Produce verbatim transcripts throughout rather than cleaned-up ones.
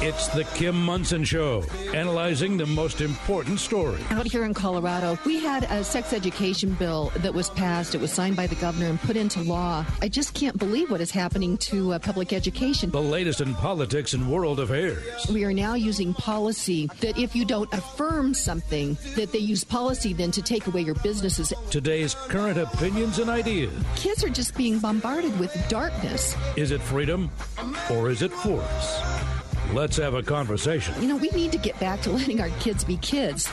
It's the Kim Monson Show, analyzing the most important stories. Out here in Colorado, we had a sex education bill that was passed. It was signed by the governor and put into law. I just can't believe what is happening to uh, public education. The latest in politics and world affairs. We are now using policy that if you don't affirm something, that they use policy then to take away your businesses. Today's current opinions and ideas. Kids are just being bombarded with darkness. Is it freedom or is it force? Let's have a conversation. You know, we need to get back to letting our kids be kids.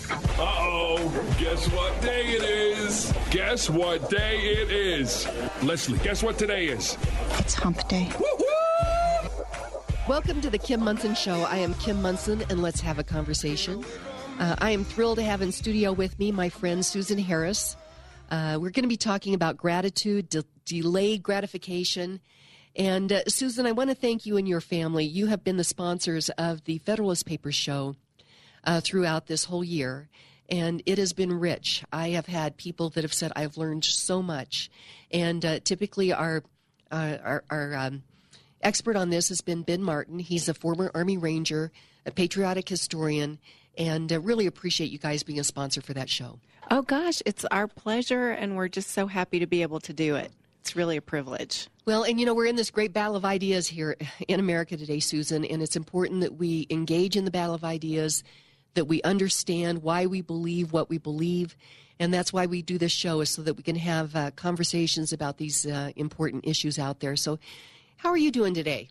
Uh-oh, guess what day it is? Guess what day it is? Leslie, guess what today is? It's hump day. Woo-hoo! Welcome to the Kim Monson Show. I am Kim Monson, and let's have a conversation. Uh, I am thrilled to have in studio with me my friend Susan Harris. Uh, we're going to be talking about gratitude, de- delayed gratification. And uh, Susan, I want to thank you and your family. You have been the sponsors of the Federalist Papers show uh, throughout this whole year, and it has been rich. I have had people that have said, I've learned so much. And uh, typically our, uh, our, our um, expert on this has been Ben Martin. He's a former Army Ranger, a patriotic historian, and uh, really appreciate you guys being a sponsor for that show. Oh, gosh, it's our pleasure, and we're just so happy to be able to do it. It's really a privilege. Well, and you know, we're in this great battle of ideas here in America today, Susan, and it's important that we engage in the battle of ideas, that we understand why we believe what we believe, and that's why we do this show, is so that we can have uh, conversations about these uh, important issues out there. So how are you doing today?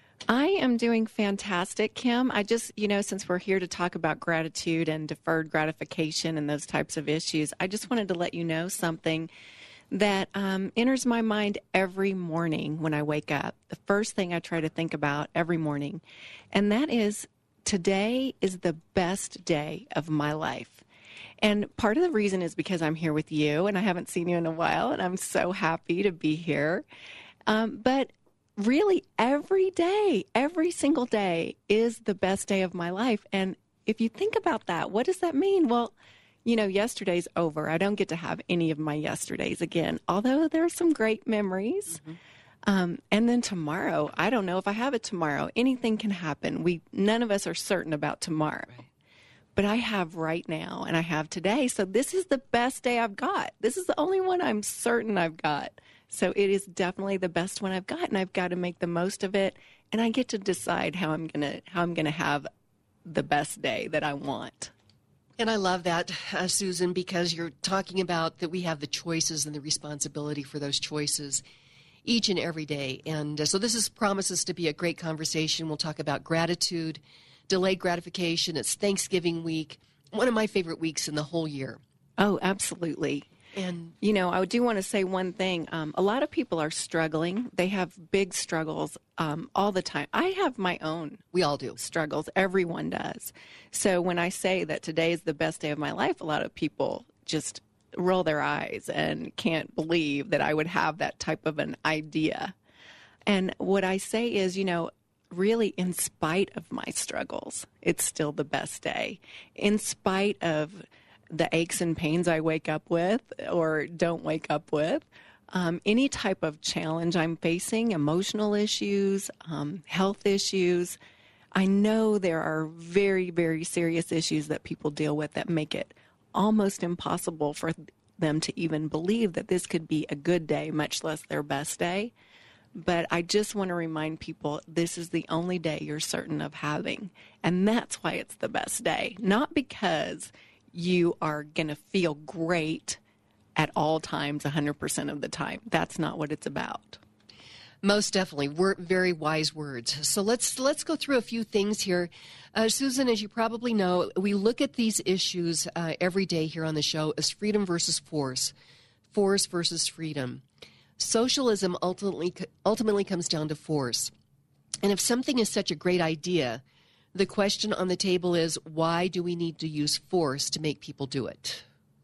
I am doing fantastic, Kim. I just, you know, since we're here to talk about gratitude and deferred gratification and those types of issues, I just wanted to let you know something that um, enters my mind every morning when I wake up. The first thing I try to think about every morning, and that is, today is the best day of my life. And part of the reason is because I'm here with you, and I haven't seen you in a while, and I'm so happy to be here. Um, but really, every day, every single day is the best day of my life. And if you think about that, what does that mean? Well, you know, yesterday's over. I don't get to have any of my yesterdays again, although there are some great memories. Mm-hmm. Um, and then tomorrow, I don't know if I have it tomorrow. Anything can happen. We none of us are certain about tomorrow. Right. But I have right now, and I have today. So this is the best day I've got. This is the only one I'm certain I've got. So it is definitely the best one I've got, and I've got to make the most of it. And I get to decide how I'm gonna how I'm gonna have the best day that I want. And I love that, uh, Susan, because you're talking about that we have the choices and the responsibility for those choices each and every day. And uh, so this is promises to be a great conversation. We'll talk about gratitude, delayed gratification. It's Thanksgiving week, one of my favorite weeks in the whole year. Oh, absolutely. And, you know, I do want to say one thing. Um, a lot of people are struggling. They have big struggles um, all the time. I have my own. We all do. Struggles. Everyone does. So when I say that today is the best day of my life, a lot of people just roll their eyes and can't believe that I would have that type of an idea. And what I say is, you know, really in spite of my struggles, it's still the best day. In spite of the aches and pains I wake up with or don't wake up with, um, any type of challenge I'm facing, emotional issues, um, health issues. I know there are very, very serious issues that people deal with that make it almost impossible for them to even believe that this could be a good day, much less their best day. But I just want to remind people this is the only day you're certain of having. And that's why it's the best day. Not because you are going to feel great at all times, one hundred percent of the time. That's not what it's about. Most definitely. We're very wise words. So let's let's go through a few things here. Uh, Susan, as you probably know, we look at these issues uh, every day here on the show as freedom versus force, force versus freedom. Socialism ultimately ultimately comes down to force. And if something is such a great idea, the question on the table is, why do we need to use force to make people do it?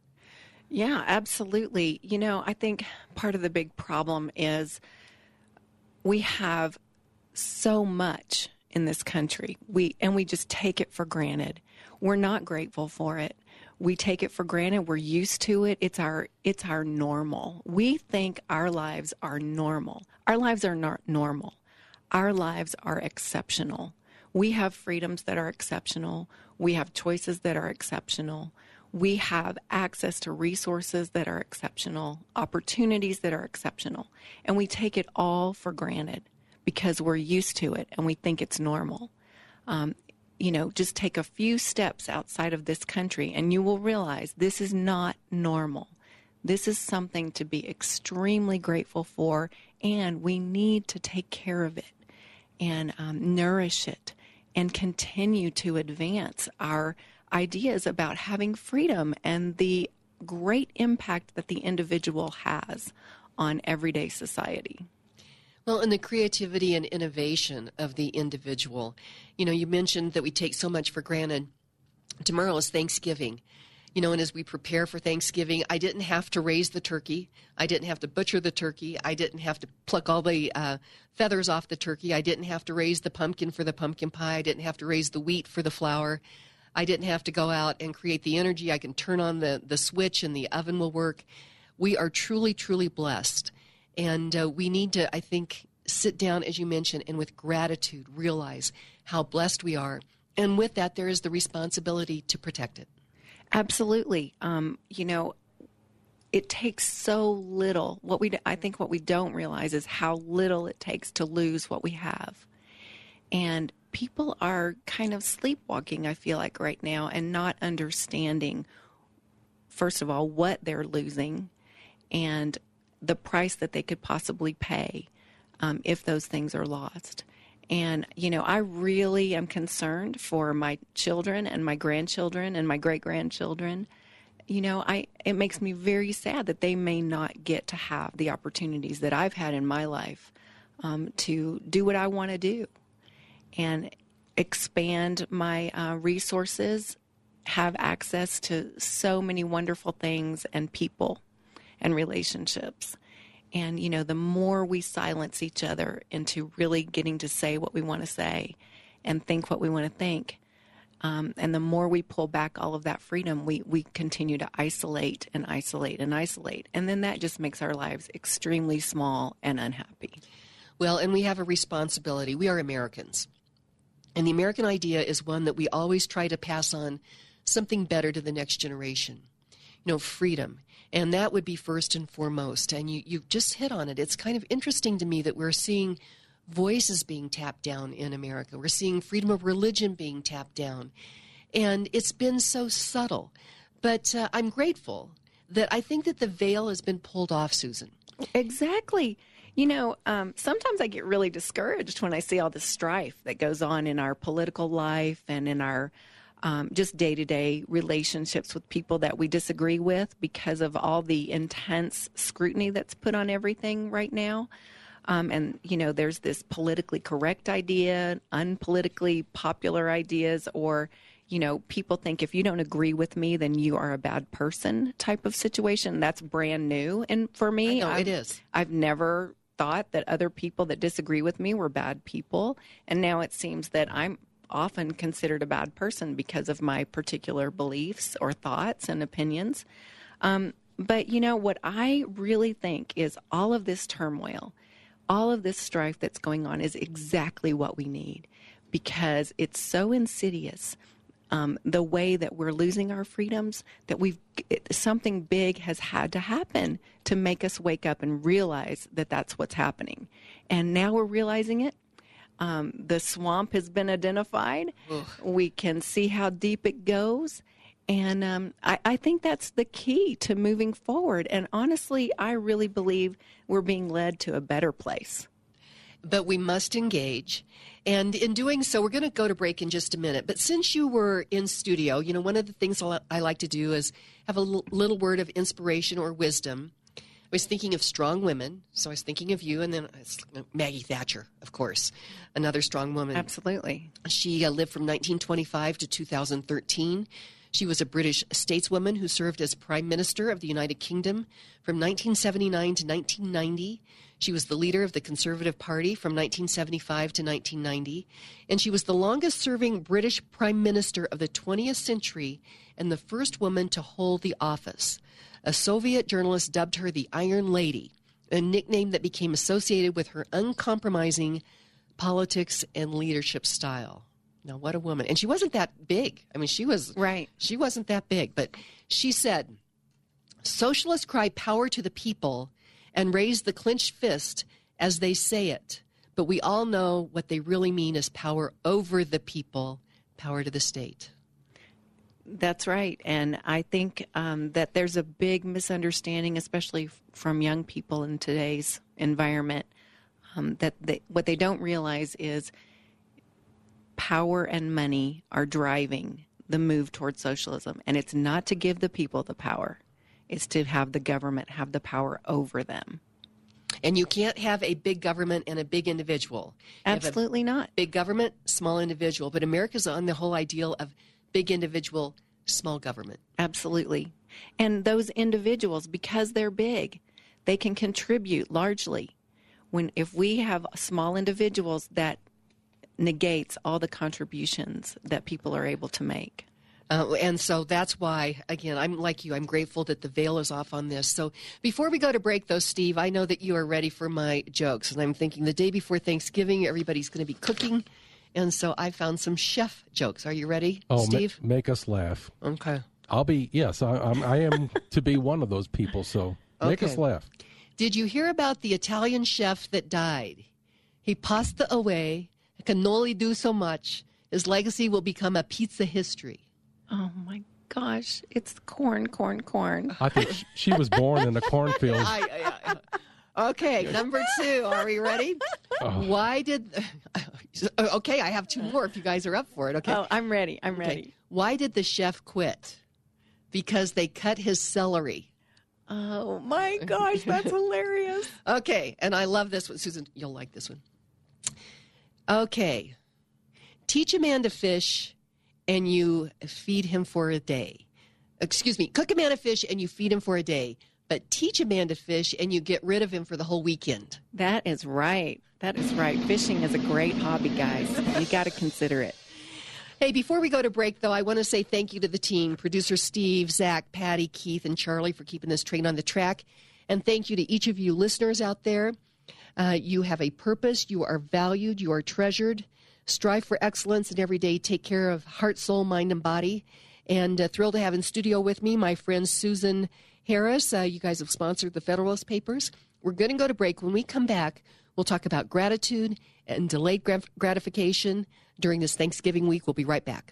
Yeah, absolutely. You know, I think part of the big problem is we have so much in this country, we and we just take it for granted. We're not grateful for it. We take it for granted. We're used to it. It's our it's our normal. We think our lives are normal. Our lives are not normal. Our lives are exceptional. We have freedoms that are exceptional. We have choices that are exceptional. We have access to resources that are exceptional, opportunities that are exceptional. And we take it all for granted because we're used to it and we think it's normal. Um, you know, just take a few steps outside of this country and you will realize this is not normal. This is something to be extremely grateful for, and we need to take care of it and um, nourish it and continue to advance our ideas about having freedom and the great impact that the individual has on everyday society. Well, and the creativity and innovation of the individual. You know, you mentioned that we take so much for granted. Tomorrow is Thanksgiving. You know, and as we prepare for Thanksgiving, I didn't have to raise the turkey. I didn't have to butcher the turkey. I didn't have to pluck all the uh, feathers off the turkey. I didn't have to raise the pumpkin for the pumpkin pie. I didn't have to raise the wheat for the flour. I didn't have to go out and create the energy. I can turn on the, the switch and the oven will work. We are truly, truly blessed. And uh, we need to, I think, sit down, as you mentioned, and with gratitude realize how blessed we are. And with that, there is the responsibility to protect it. Absolutely. Um, you know, it takes so little. What we, I think what we don't realize is how little it takes to lose what we have. And people are kind of sleepwalking, I feel like, right now, and not understanding, first of all, what they're losing and the price that they could possibly pay um, if those things are lost. And, you know, I really am concerned for my children and my grandchildren and my great-grandchildren. You know, I it makes me very sad that they may not get to have the opportunities that I've had in my life um, to do what I want to do and expand my uh, resources, have access to so many wonderful things and people and relationships. And, you know, the more we silence each other into really getting to say what we want to say and think what we want to think, um, and the more we pull back all of that freedom, we, we continue to isolate and isolate and isolate. And then that just makes our lives extremely small and unhappy. Well, and we have a responsibility. We are Americans. And the American idea is one that we always try to pass on something better to the next generation. You know, freedom. And that would be first and foremost. And you, you just hit on it. It's kind of interesting to me that we're seeing voices being tapped down in America. We're seeing freedom of religion being tapped down. And it's been so subtle. But uh, I'm grateful that I think that the veil has been pulled off, Susan. Exactly. You know, um, sometimes I get really discouraged when I see all the strife that goes on in our political life and in our Um, just day-to-day relationships with people that we disagree with because of all the intense scrutiny that's put on everything right now. Um, and, you know, there's this politically correct idea, unpolitically popular ideas, or, you know, people think if you don't agree with me, then you are a bad person type of situation. That's brand new. And for me, I know, I've, it is. I've never thought that other people that disagree with me were bad people. And now it seems that I'm often considered a bad person because of my particular beliefs or thoughts and opinions. Um, but, you know, what I really think is all of this turmoil, all of this strife that's going on is exactly what we need because it's so insidious. Um, the way that we're losing our freedoms, that we've it, something big has had to happen to make us wake up and realize that that's what's happening. And now we're realizing it. Um, the swamp has been identified. Ugh. We can see how deep it goes. And um, I, I think that's the key to moving forward. And honestly, I really believe we're being led to a better place. But we must engage. And in doing so, we're going to go to break in just a minute. But since you were in studio, you know, one of the things I like to do is have a little word of inspiration or wisdom. I was thinking of strong women, so I was thinking of you, and then Maggie Thatcher, of course, another strong woman. Absolutely. She uh, lived from nineteen twenty-five to two thousand thirteen. She was a British stateswoman who served as Prime Minister of the United Kingdom from nineteen seventy-nine to nineteen ninety. She was the leader of the Conservative Party from nineteen seventy-five to nineteen ninety, and she was the longest-serving British Prime Minister of the twentieth century and the first woman to hold the office. A Soviet journalist dubbed her the Iron Lady, a nickname that became associated with her uncompromising politics and leadership style. Now, what a woman. And she wasn't that big. I mean, she was right. She wasn't that big. But she said, socialists cry power to the people and raise the clenched fist as they say it. But we all know what they really mean is power over the people, power to the state. That's right. And I think um, that there's a big misunderstanding, especially f- from young people in today's environment, um, that they, what they don't realize is power and money are driving the move towards socialism. And it's not to give the people the power. It's to have the government have the power over them. And you can't have a big government and a big individual. You Absolutely not. Big government, small individual. But America's on the whole ideal of big individual, small government. Absolutely. And those individuals, because they're big, they can contribute largely. When if we have small individuals, that negates all the contributions that people are able to make. Uh, and so that's why, again, I'm like you, I'm grateful that the veil is off on this. So before we go to break, though, Steve, I know that you are ready for my jokes. And I'm thinking the day before Thanksgiving, everybody's going to be cooking. And so I found some chef jokes. Are you ready, oh, Steve? Ma- make us laugh. Okay. I'll be, yes, I, I'm, I am to be one of those people. So make Okay. us laugh. Did you hear about the Italian chef that died? He passed away, can only do so much. His legacy will become a pizza history. Oh, my gosh. It's corn, corn, corn. I think sh- she was born in a cornfield. I, I, I, okay, number two. Are we ready? Oh. Why did... Okay, I have two more if you guys are up for it. Okay. Oh, I'm ready. I'm ready. Okay. Why did the chef quit? Because they cut his celery. Oh, my gosh. That's hilarious. Okay, and I love this one. Susan, you'll like this one. Okay. Teach a man to fish and you feed him for a day. Excuse me, cook a man a fish and you feed him for a day. But teach a man to fish and you get rid of him for the whole weekend. That is right. That is right. Fishing is a great hobby, guys. You got to consider it. Hey, before we go to break, though, I want to say thank you to the team, producer Steve, Zach, Patty, Keith, and Charlie for keeping this train on the track. And thank you to each of you listeners out there. Uh, you have a purpose. You are valued. You are treasured. Strive for excellence and every day take care of heart, soul, mind, and body. And uh, thrilled to have in studio with me my friend Susan Harris. Uh, you guys have sponsored the Federalist Papers. We're going to go to break. When we come back, we'll talk about gratitude and delayed grat- gratification during this Thanksgiving week. We'll be right back.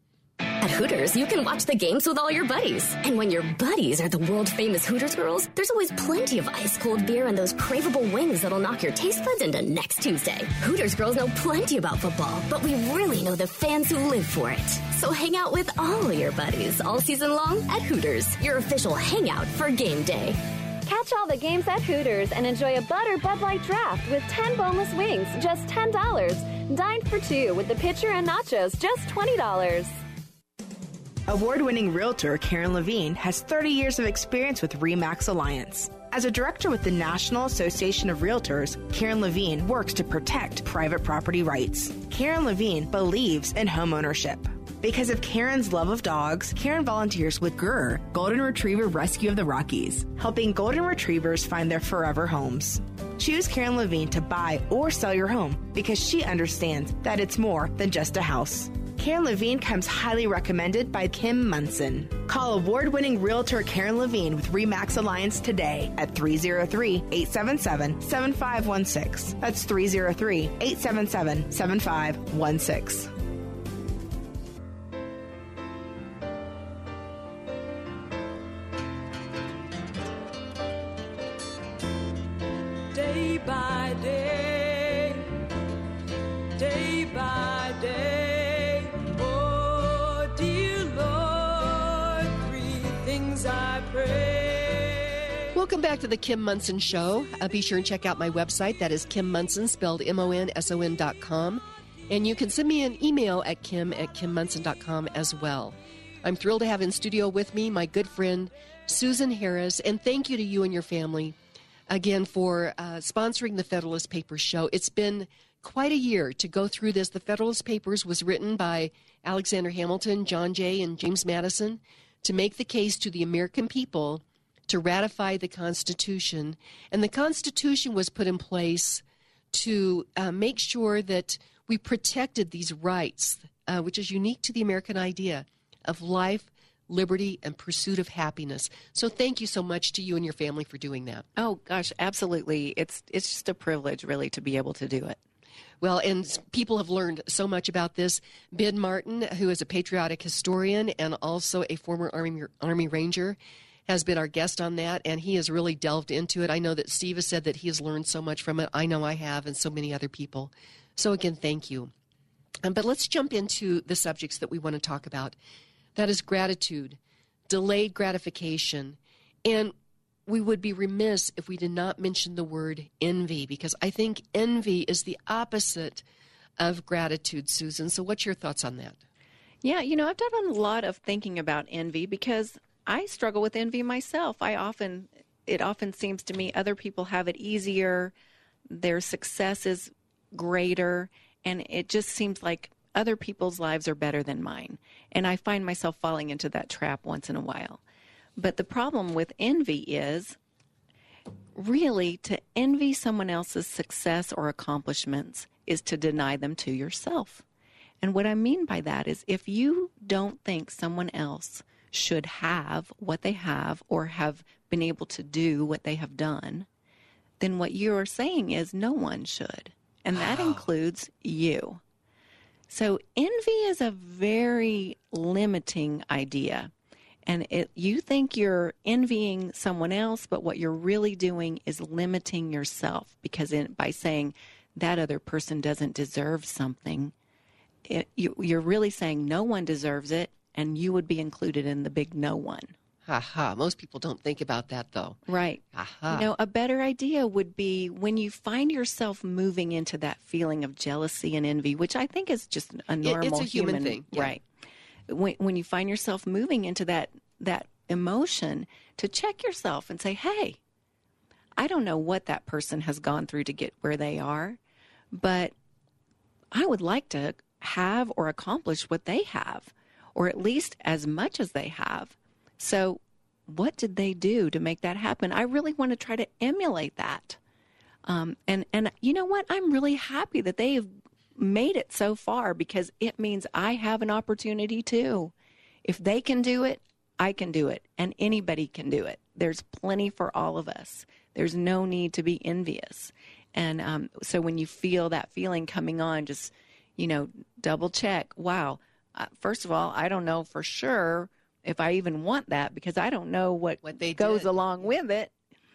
At Hooters, you can watch the games with all your buddies. And when your buddies are the world-famous Hooters girls, there's always plenty of ice-cold beer and those craveable wings that'll knock your taste buds into next Tuesday. Hooters girls know plenty about football, but we really know the fans who live for it. So hang out with all your buddies all season long at Hooters, your official hangout for game day. Catch all the games at Hooters and enjoy a Butter Bud Light draft with ten boneless wings, just ten dollars. Dine for two with the pitcher and nachos, just twenty dollars. Award-winning realtor Karen Levine has thirty years of experience with RE/MAX Alliance. As a director with the National Association of Realtors, Karen Levine works to protect private property rights. Karen Levine believes in homeownership. Because of Karen's love of dogs, Karen volunteers with G R R, Golden Retriever Rescue of the Rockies, helping golden retrievers find their forever homes. Choose Karen Levine to buy or sell your home because she understands that it's more than just a house. Karen Levine comes highly recommended by Kim Munson. Call award-winning realtor Karen Levine with RE/MAX Alliance today at three oh three, eight seven seven, seven five one six. That's three oh three, eight seven seven, seven five one six. Day by day, day by day, oh dear Lord, three things I pray. Welcome back to the Kim Munson Show. Uh, be sure and check out my website. That is Kim Munson, spelled M O N S O N dot com. And you can send me an email at kim at kim munson dot com as well. I'm thrilled to have in studio with me my good friend Susan Harris. And thank you to you and your family again for uh, sponsoring the Federalist Papers show. It's been quite a year to go through this. The Federalist Papers was written by Alexander Hamilton, John Jay, and James Madison to make the case to the American people to ratify the Constitution. And the Constitution was put in place to uh, make sure that we protected these rights uh, which is unique to the American idea of life, liberty, and pursuit of happiness. So thank you so much to you and your family for doing that. Oh, gosh, absolutely. It's it's just a privilege, really, to be able to do it. Well, and people have learned so much about this. Ben Martin, who is a patriotic historian and also a former Army Army Ranger, has been our guest on that, and he has really delved into it. I know that Steve has said that he has learned so much from it. I know I have, and so many other people. So again, thank you. Um, but let's jump into the subjects that we want to talk about. That is gratitude, delayed gratification, and we would be remiss if we did not mention the word envy, because I think envy is the opposite of gratitude, Susan. So what's your thoughts on that? Yeah, you know, I've done a lot of thinking about envy because I struggle with envy myself. I often, it often seems to me other people have it easier, their success is greater, and it just seems like other people's lives are better than mine. And I find myself falling into that trap once in a while. But the problem with envy is really to envy someone else's success or accomplishments is to deny them to yourself. And what I mean by that is if you don't think someone else should have what they have or have been able to do what they have done, then what you're saying is no one should. And that wow. includes you. So envy is a very limiting idea. And it, you think you're envying someone else, but what you're really doing is limiting yourself, because in, by saying that other person doesn't deserve something, it, you, you're really saying no one deserves it, and you would be included in the big no one. Ha ha. Most people don't think about that, though. Right. Aha. You know, a better idea would be when you find yourself moving into that feeling of jealousy and envy, which I think is just a normal it's a human, human thing. Yeah. Right. When, when you find yourself moving into that that emotion, to check yourself and say, hey, I don't know what that person has gone through to get where they are, but I would like to have or accomplish what they have, or at least as much as they have. So what did they do to make that happen? I really want to try to emulate that. Um, and, and you know what? I'm really happy that they have made it so far, because it means I have an opportunity too. If they can do it, I can do it, and anybody can do it. There's plenty for all of us. There's no need to be envious. And um, so when you feel that feeling coming on, just, you know, double check. Wow. Uh, first of all, I don't know for sure if I even want that, because I don't know what, what they goes did. along with it.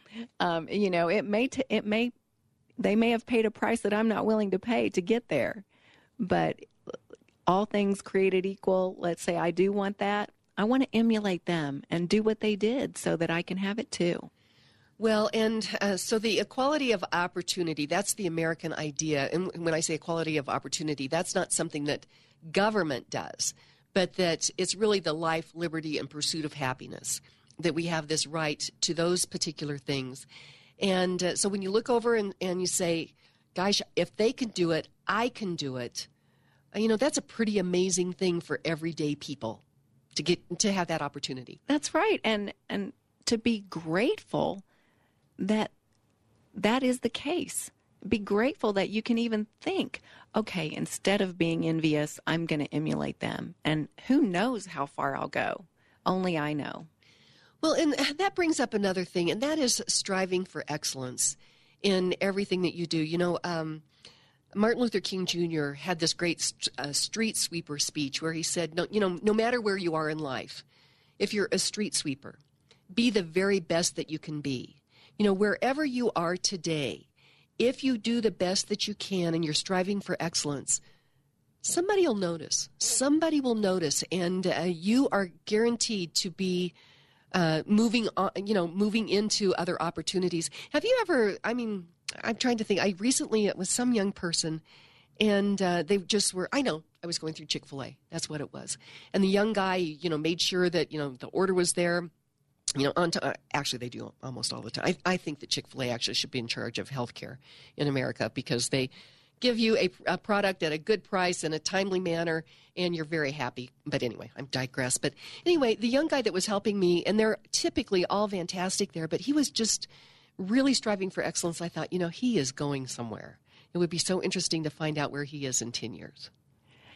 Um, you know, it may, t- it may, they may have paid a price that I'm not willing to pay to get there. But all things created equal, let's say I do want that. I want to emulate them and do what they did so that I can have it too. Well, and uh, so the equality of opportunity, that's the American idea. And when I say equality of opportunity, that's not something that government does, but that it's really the life, liberty, and pursuit of happiness, that we have this right to those particular things. And uh, so when you look over and, and you say, gosh, if they can do it, I can do it, you know, that's a pretty amazing thing for everyday people to get to have that opportunity. That's right. And and to be grateful that that is the case. Be grateful that you can even think, okay, instead of being envious, I'm going to emulate them. And who knows how far I'll go? Only I know. Well, and that brings up another thing, and that is striving for excellence in everything that you do. You know, um, Martin Luther King Junior had this great st- uh, street sweeper speech where he said, no, you know, no matter where you are in life, if you're a street sweeper, be the very best that you can be. You know, wherever you are today, if you do the best that you can and you're striving for excellence, somebody will notice. Somebody will notice, and uh, you are guaranteed to be uh, moving on, you know, moving into other opportunities. Have you ever, I mean, I'm trying to think. I recently, it was some young person, and uh, they just were, I know, I was going through Chick-fil-A. That's what it was. And the young guy, you know, made sure that, you know, the order was there. You know, on time. Actually, they do almost all the time. I, I think that Chick-fil-A actually should be in charge of health care in America, because they give you a, a product at a good price in a timely manner, and you're very happy. But anyway, I'm digress. But anyway, the young guy that was helping me, and they're typically all fantastic there, but he was just really striving for excellence. I thought, you know, he is going somewhere. It would be so interesting to find out where he is in ten years.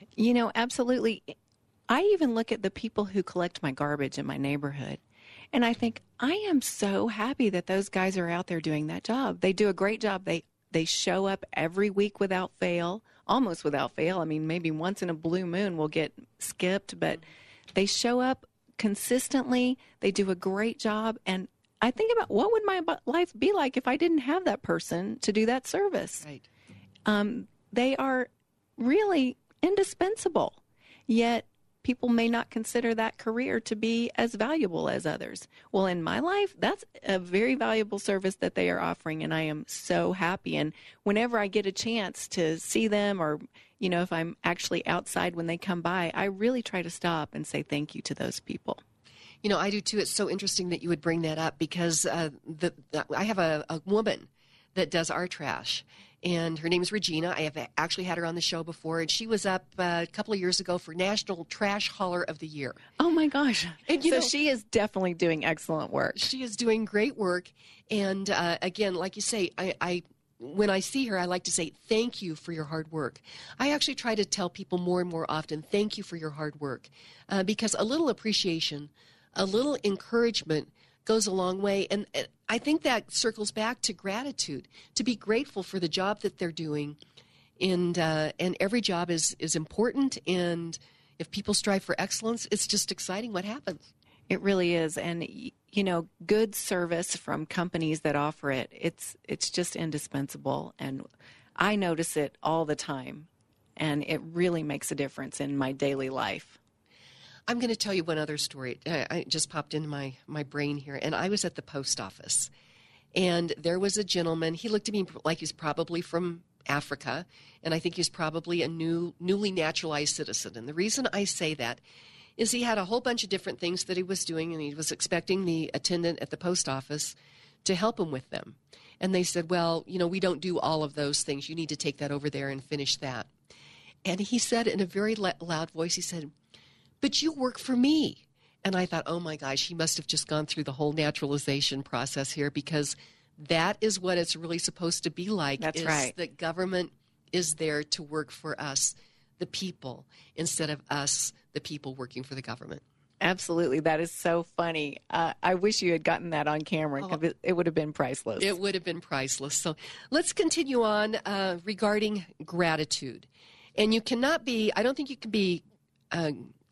You know, absolutely. I even look at the people who collect my garbage in my neighborhood, and I think, I am so happy that those guys are out there doing that job. They do a great job. They they show up every week without fail, almost without fail. I mean, maybe once in a blue moon we'll get skipped, but they show up consistently. They do a great job, and I think about what would my life be like if I didn't have that person to do that service. Right. Um, they are really indispensable, yet people may not consider that career to be as valuable as others. Well, in my life, that's a very valuable service that they are offering, and I am so happy. And whenever I get a chance to see them, or, you know, if I'm actually outside when they come by, I really try to stop and say thank you to those people. You know, I do too. It's so interesting that you would bring that up, because uh, the, the, I have a, a woman that does our trash, and her name is Regina. I have actually had her on the show before, and she was up uh, a couple of years ago for National Trash Hauler of the Year. Oh, my gosh. And, you so know, she is definitely doing excellent work. She is doing great work. And, uh, again, like you say, I, I when I see her, I like to say, thank you for your hard work. I actually try to tell people more and more often, thank you for your hard work, uh, because a little appreciation, a little encouragement goes a long way. And I think that circles back to gratitude, to be grateful for the job that they're doing. And uh, and every job is, is important. And if people strive for excellence, it's just exciting what happens. It really is. And, you know, good service from companies that offer it, it's it's just indispensable. And I notice it all the time. And it really makes a difference in my daily life. I'm going to tell you one other story. I, I just popped into my, my brain here. And I was at the post office. And there was a gentleman. He looked at me like he's probably from Africa. And I think he's probably a new, newly naturalized citizen. And the reason I say that is he had a whole bunch of different things that he was doing. And he was expecting the attendant at the post office to help him with them. And they said, well, you know, we don't do all of those things. You need to take that over there and finish that. And he said in a very loud voice, he said, but you work for me. And I thought, oh my gosh, he must have just gone through the whole naturalization process here, because that is what it's really supposed to be like. That's is right. That government is there to work for us, the people, instead of us, the people, working for the government. Absolutely. That is so funny. Uh, I wish you had gotten that on camera, because oh, it, it would have been priceless. It would have been priceless. So let's continue on uh, regarding gratitude. And you cannot be, I don't think you can be uh,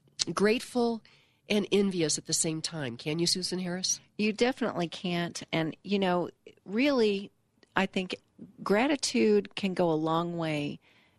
grateful and envious at the same time. Can you, Susan Harris? You definitely can't. And, you know, really, I think gratitude can go a long way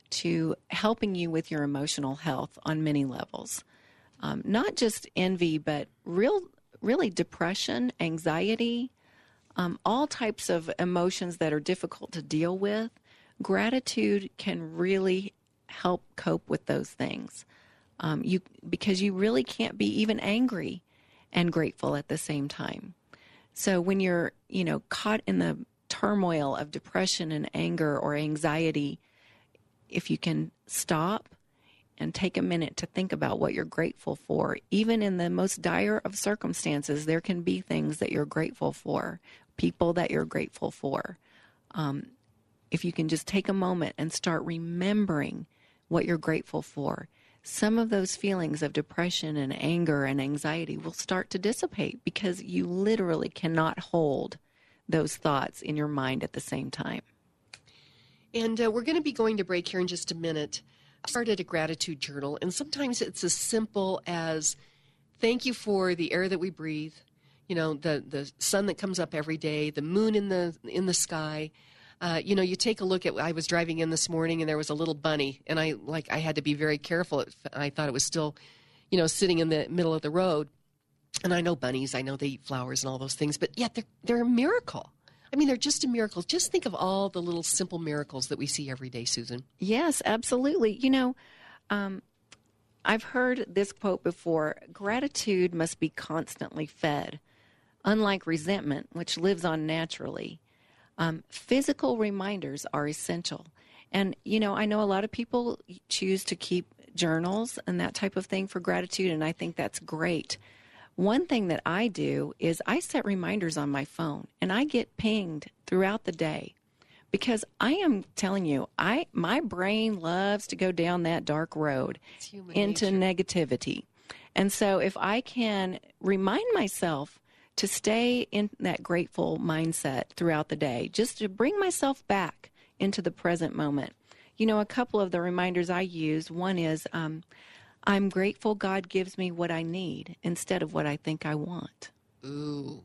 to helping you with your emotional health on many levels. Um, not just envy, but real, really depression, anxiety, um, all types of emotions that are difficult to deal with. Gratitude can really help cope with those things. Um, you because you really can't be even angry and grateful at the same time. So when you're, you know, caught in the turmoil of depression and anger or anxiety, if you can stop and take a minute to think about what you're grateful for, even in the most dire of circumstances, there can be things that you're grateful for, people that you're grateful for. Um, if you can just take a moment and start remembering what you're grateful for, some of those feelings of depression and anger and anxiety will start to dissipate, because you literally cannot hold those thoughts in your mind at the same time. And uh, we're going to be going to break here in just a minute. I started a gratitude journal, and sometimes it's as simple as thank you for the air that we breathe, you know, the, the sun that comes up every day, the moon in the in the sky. Uh, you know, you take a look at, I was driving in this morning and there was a little bunny, and I like I had to be very careful. I thought it was still, you know, sitting in the middle of the road. And I know bunnies, I know they eat flowers and all those things, but yet they're, they're a miracle. I mean, they're just a miracle. Just think of all the little simple miracles that we see every day, Susan. Yes, absolutely. You know, um, I've heard this quote before: gratitude must be constantly fed. Unlike resentment, which lives on naturally, um, physical reminders are essential. And, you know, I know a lot of people choose to keep journals and that type of thing for gratitude, and I think that's great. One thing that I do is I set reminders on my phone, and I get pinged throughout the day Because I am telling you, I my brain loves to go down that dark road into nature. negativity. And so if I can remind myself to stay in that grateful mindset throughout the day, just to bring myself back into the present moment. You know, a couple of the reminders I use, one is, um, I'm grateful God gives me what I need instead of what I think I want. Ooh.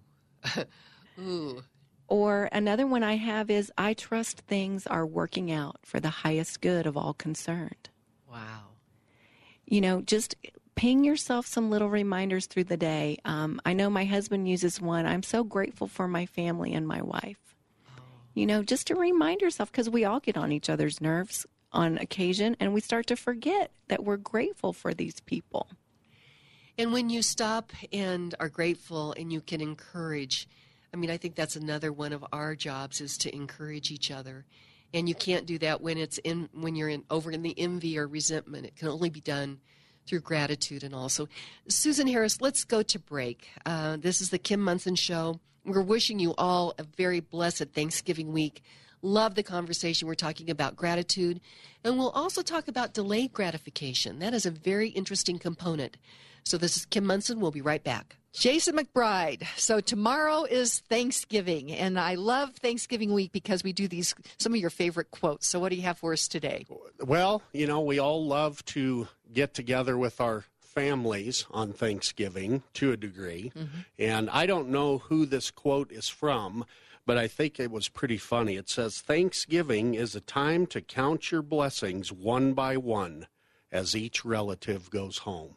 Ooh. Or another one I have is, I trust things are working out for the highest good of all concerned. Wow. You know, just ping yourself some little reminders through the day. Um, I know my husband uses one. I'm so grateful for my family and my wife. Oh. You know, just to remind yourself, because we all get on each other's nerves on occasion, and we start to forget that we're grateful for these people. And when you stop and are grateful and you can encourage, I mean, I think that's another one of our jobs, is to encourage each other. And you can't do that when it's in when you're in over in the envy or resentment. It can only be done through gratitude and all. So, Susan Harris, let's go to break. Uh, this is the Kim Monson Show. We're wishing you all a very blessed Thanksgiving week. Love the conversation. We're talking about gratitude. And we'll also talk about delayed gratification. That is a very interesting component. So this is Kim Monson. We'll be right back. Jason McBride. So tomorrow is Thanksgiving, and I love Thanksgiving week because we do these, some of your favorite quotes. So what do you have for us today? Well, you know, we all love to get together with our families on Thanksgiving to a degree. Mm-hmm. And I don't know who this quote is from, but I think it was pretty funny. It says, Thanksgiving is a time to count your blessings one by one as each relative goes home.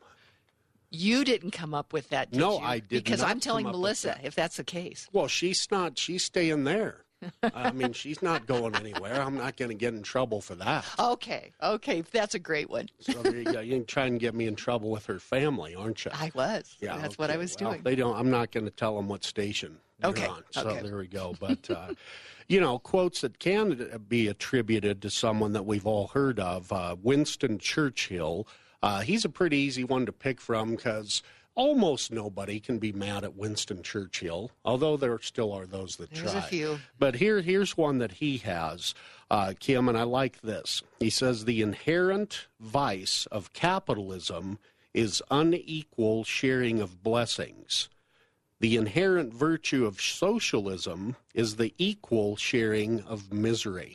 You didn't come up with that, did no, you? I did Because not I'm telling come up Melissa, with that. if that's the case. Well, she's not. She's staying there. I mean, she's not going anywhere. I'm not going to get in trouble for that. Okay, okay, that's a great one. So there you go. You can try and get me in trouble with her family, aren't you? I was. Yeah, that's okay. what I was well, doing. They don't. I'm not going to tell them what station they're okay. on. So okay. there we go. But uh, you know, quotes that can be attributed to someone that we've all heard of. Uh, Winston Churchill. Uh, he's a pretty easy one to pick from because almost nobody can be mad at Winston Churchill, although there still are those that There's try. a few. But here, here's one that he has, uh, Kim, and I like this. He says, the inherent vice of capitalism is unequal sharing of blessings. The inherent virtue of socialism is the equal sharing of misery.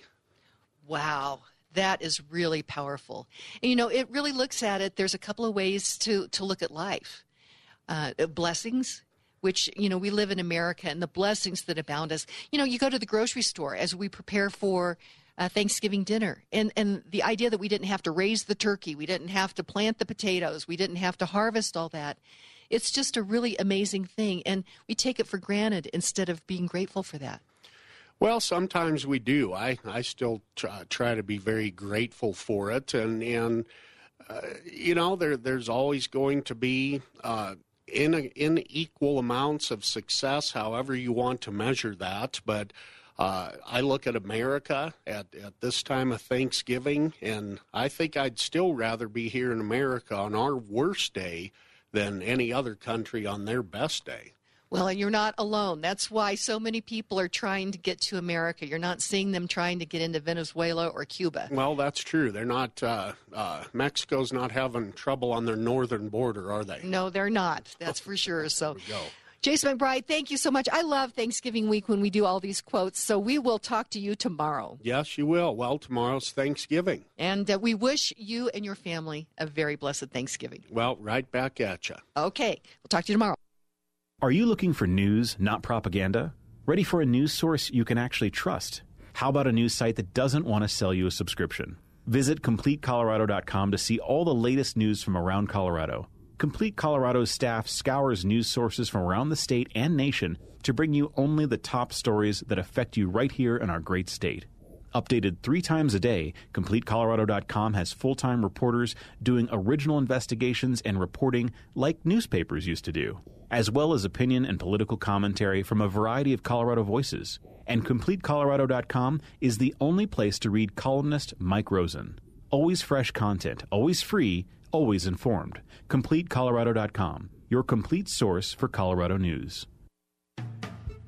Wow. That is really powerful. And, you know, it really looks at it. There's a couple of ways to, to look at life. Uh, blessings, which, you know, we live in America, and the blessings that abound us. You know, you go to the grocery store as we prepare for uh, Thanksgiving dinner, and, and the idea that we didn't have to raise the turkey, we didn't have to plant the potatoes, we didn't have to harvest all that. It's just a really amazing thing, and we take it for granted instead of being grateful for that. Well, sometimes we do. I, I still try, try to be very grateful for it, and, and uh, you know, there there's always going to be uh, in a, in equal amounts of success, however you want to measure that. But uh, I look at America at, at this time of Thanksgiving, and I think I'd still rather be here in America on our worst day than any other country on their best day. Well, and you're not alone. That's why so many people are trying to get to America. You're not seeing them trying to get into Venezuela or Cuba. Well, that's true. They're not, uh, uh, Mexico's not having trouble on their northern border, are they? No, they're not. That's for sure. So, there we go. Jason McBride, thank you so much. I love Thanksgiving week when we do all these quotes. So we will talk to you tomorrow. Yes, you will. Well, tomorrow's Thanksgiving. And uh, we wish you and your family a very blessed Thanksgiving. Well, right back at you. Okay. We'll talk to you tomorrow. Are you looking for news, not propaganda? Ready for a news source you can actually trust? How about a news site that doesn't want to sell you a subscription? Visit complete colorado dot com to see all the latest news from around Colorado. Complete Colorado's staff scours news sources from around the state and nation to bring you only the top stories that affect you right here in our great state. Updated three times a day, complete colorado dot com has full-time reporters doing original investigations and reporting like newspapers used to do, as well as opinion and political commentary from a variety of Colorado voices. And complete colorado dot com is the only place to read columnist Mike Rosen. Always fresh content, always free, always informed. complete colorado dot com, your complete source for Colorado news.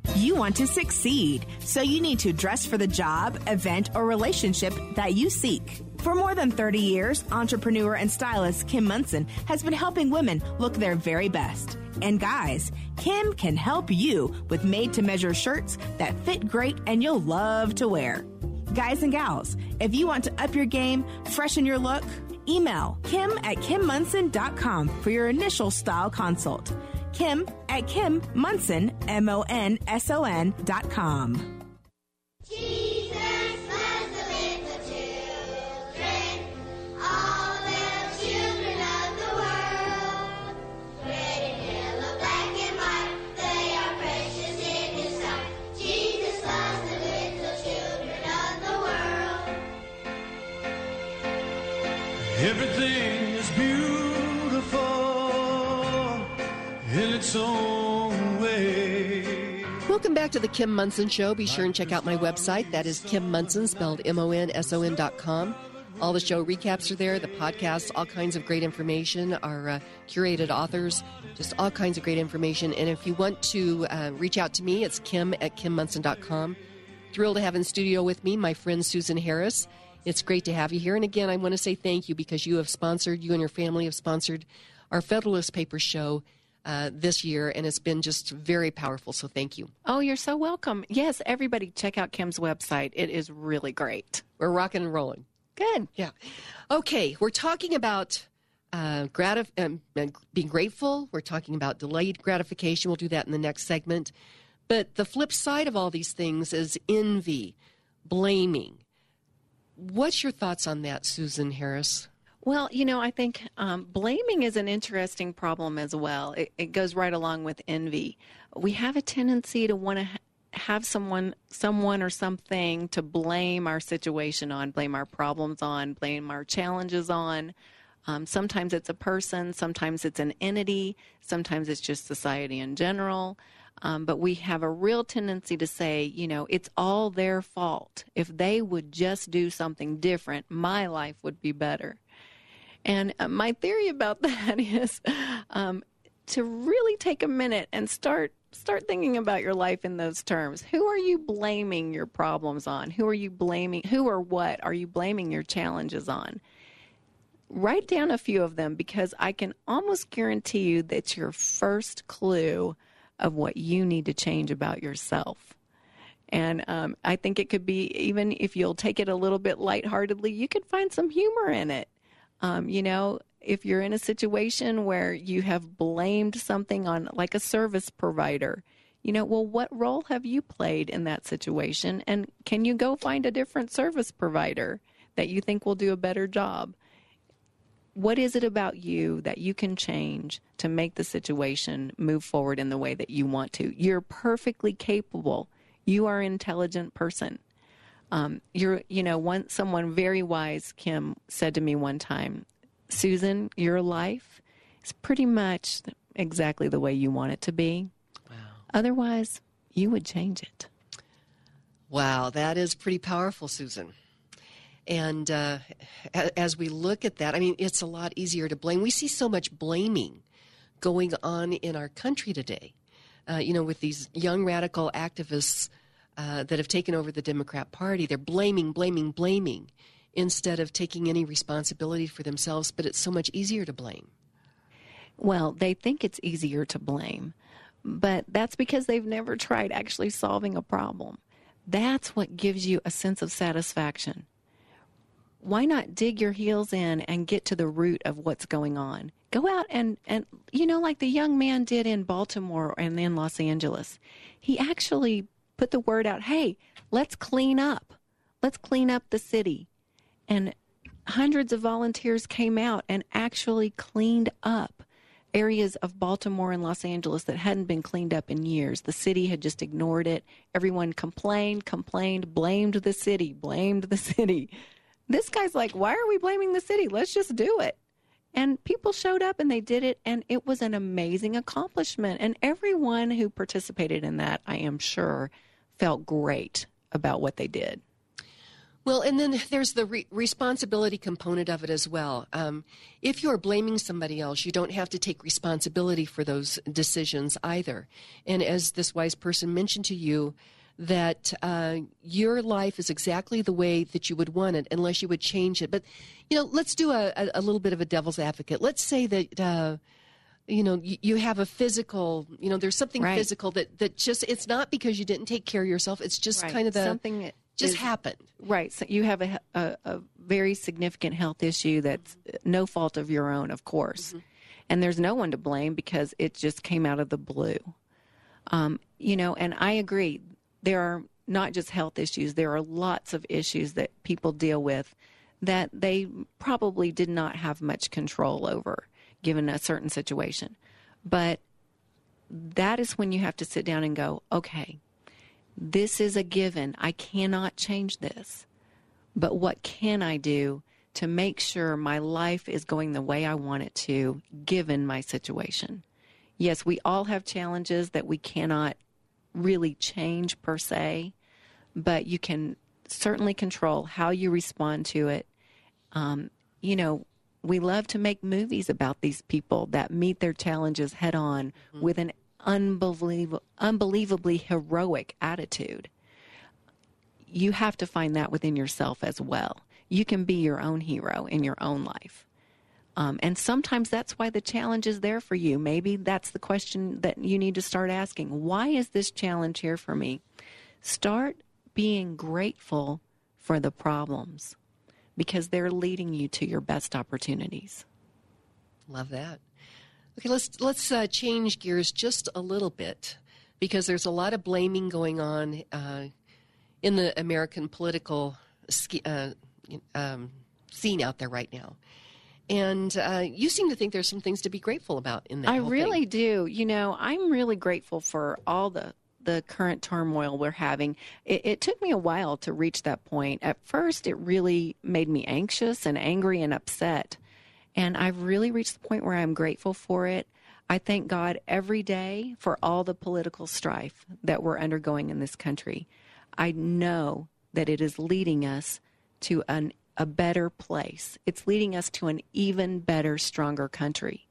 You want to succeed, so you need to dress for the job, event, or relationship that you seek. For more than thirty years, entrepreneur and stylist Kim Munson has been helping women look their very best. And guys, Kim can help you with made-to-measure shirts that fit great and you'll love to wear. Guys and gals, if you want to up your game, freshen your look, email Kim at Kim Munson dot com for your initial style consult. Kim at Kim Munson, M O N S O N dot com. Jesus loves the little children, all little children of the world. Red and yellow, black and white, they are precious in His sight. Jesus loves the little children of the world. Everything is beautiful in its own way. Welcome back to the Kim Munson Show. Be sure and check out my website. That is Kim Munson, spelled M O N S O N dot com. All the show recaps are there, the podcasts, all kinds of great information, our uh, curated authors, just all kinds of great information. And if you want to uh, reach out to me, it's Kim at Kim Munson dot com. Thrilled to have in studio with me my friend Susan Harris. It's great to have you here. And again, I want to say thank you because you have sponsored, you and your family have sponsored our Federalist Paper show uh, this year, and it's been just very powerful. So thank you. Oh, you're so welcome. Yes, everybody check out Kim's website. It is really great. We're rocking and rolling. Good. Yeah. Okay, we're talking about uh, gratif- um, uh, being grateful. We're talking about delayed gratification. We'll do that in the next segment. But the flip side of all these things is envy, blaming. What's your thoughts on that, Susan Harris? Well, you know, I think um, blaming is an interesting problem as well. It, it goes right along with envy. We have a tendency to want to ha- have someone, someone or something to blame our situation on, blame our problems on, blame our challenges on. Um, sometimes it's a person, sometimes it's an entity, sometimes it's just society in general. Um, but we have a real tendency to say, you know, it's all their fault. If they would just do something different, my life would be better. And uh, my theory about that is um, to really take a minute and start start thinking about your life in those terms. Who are you blaming your problems on? Who are you blaming? Who or what are you blaming your challenges on? Write down a few of them, because I can almost guarantee you that's your first clue of what you need to change about yourself. And um, I think it could be, even if you'll take it a little bit lightheartedly, you could find some humor in it. Um, you know, if you're in a situation where you have blamed something on, like a service provider, you know, well, what role have you played in that situation? And can you go find a different service provider that you think will do a better job? What is it about you that you can change to make the situation move forward in the way that you want to? You're perfectly capable. You are an intelligent person. Um, you're, you know, one someone very wise, Kim, said to me one time, Susan, your life is pretty much exactly the way you want it to be. Wow. Otherwise, you would change it. Wow, that is pretty powerful, Susan. And uh, as we look at that, I mean, it's a lot easier to blame. We see so much blaming going on in our country today, uh, you know, with these young radical activists uh, that have taken over the Democrat Party. They're blaming, blaming, blaming instead of taking any responsibility for themselves. But it's so much easier to blame. Well, they think it's easier to blame, but that's because they've never tried actually solving a problem. That's what gives you a sense of satisfaction. Why not dig your heels in and get to the root of what's going on? Go out and, and, you know, like the young man did in Baltimore and in Los Angeles. He actually put the word out, hey, let's clean up. Let's clean up the city. And hundreds of volunteers came out and actually cleaned up areas of Baltimore and Los Angeles that hadn't been cleaned up in years. The city had just ignored it. Everyone complained, complained, blamed the city, blamed the city. This guy's like, why are we blaming the city? Let's just do it. And people showed up and they did it, and it was an amazing accomplishment. And everyone who participated in that, I am sure, felt great about what they did. Well, and then there's the re- responsibility component of it as well. Um, if you're blaming somebody else, you don't have to take responsibility for those decisions either. And as this wise person mentioned to you, that uh, your life is exactly the way that you would want it unless you would change it. But, you know, let's do a, a, a little bit of a devil's advocate. Let's say that, uh, you know, you, you have a physical, you know, there's something Right. physical that, that just, it's not because you didn't take care of yourself. It's just Right. kind of the, Something that just is- happened. Right. So you have a, a, a very significant health issue that's no fault of your own, of course. Mm-hmm. And there's no one to blame because it just came out of the blue. Um, you know, and I agree. There are not just health issues. There are lots of issues that people deal with that they probably did not have much control over given a certain situation. But that is when you have to sit down and go, okay, this is a given. I cannot change this. But what can I do to make sure my life is going the way I want it to, given my situation? Yes, we all have challenges that we cannot really change per se, but you can certainly control how you respond to it. Um, you know, we love to make movies about these people that meet their challenges head on mm-hmm. with an unbelievable, unbelievably heroic attitude. You have to find that within yourself as well. You can be your own hero in your own life. Um, and sometimes that's why the challenge is there for you. Maybe that's the question that you need to start asking. Why is this challenge here for me? Start being grateful for the problems because they're leading you to your best opportunities. Love that. Okay, let's let's uh, change gears just a little bit because there's a lot of blaming going on uh, in the American political ski, uh, um, scene out there right now. And uh, you seem to think there's some things to be grateful about in that I whole really thing. do. You know, I'm really grateful for all the, the current turmoil we're having. It, it took me a while to reach that point. At first, it really made me anxious and angry and upset. And I've really reached the point where I'm grateful for it. I thank God every day for all the political strife that we're undergoing in this country. I know that it is leading us to an a better place. It's leading us to an even better, stronger country.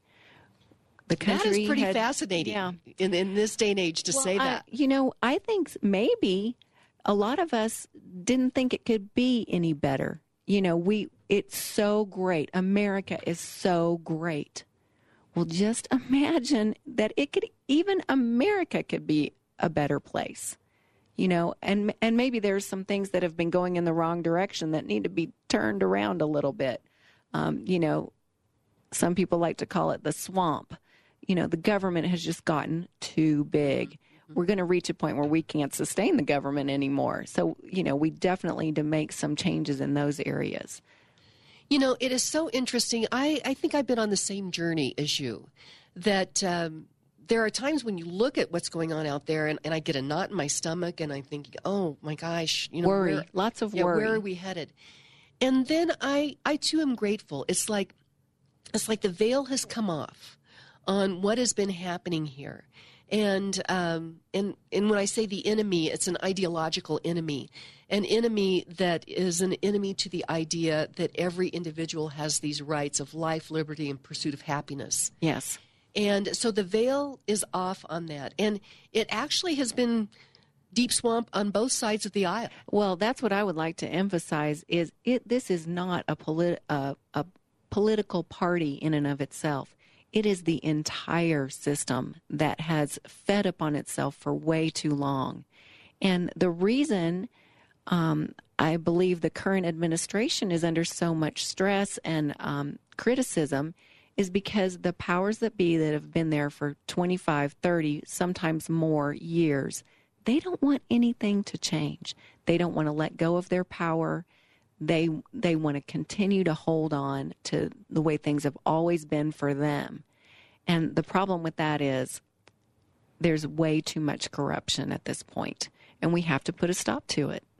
The country that is pretty had, fascinating yeah. in, in this day and age to well, say I, that. You know, I think maybe a lot of us didn't think it could be any better. You know, we it's so great. America is so great. Well, just imagine that it could, even America could be a better place. You know, and and maybe there's some things that have been going in the wrong direction that need to be turned around a little bit. Um, you know, some people like to call it the swamp. You know, the government has just gotten too big. We're going to reach a point where we can't sustain the government anymore. So, you know, we definitely need to make some changes in those areas. You know, it is so interesting. I, I think I've been on the same journey as you, that um, there are times when you look at what's going on out there and, and I get a knot in my stomach and I'm thinking, oh, my gosh. You know, worry. where, Lots of yeah, worry. Where are we headed? And then I, I, too, am grateful. It's like, it's like the veil has come off on what has been happening here. And, um, and, and when I say the enemy, it's an ideological enemy, an enemy that is an enemy to the idea that every individual has these rights of life, liberty, and pursuit of happiness. Yes. And so the veil is off on that. And it actually has been deep swamp on both sides of the aisle. Well, that's what I would like to emphasize is it. This is not a, polit- uh, a political party in and of itself. It is the entire system that has fed upon itself for way too long. And the reason um, I believe the current administration is under so much stress and um, criticism is because the powers that be that have been there for twenty-five, thirty, sometimes more years, they don't want anything to change. They don't want to let go of their power. They they want to continue to hold on to the way things have always been for them. And the problem with that is there's way too much corruption at this point, and we have to put a stop to it.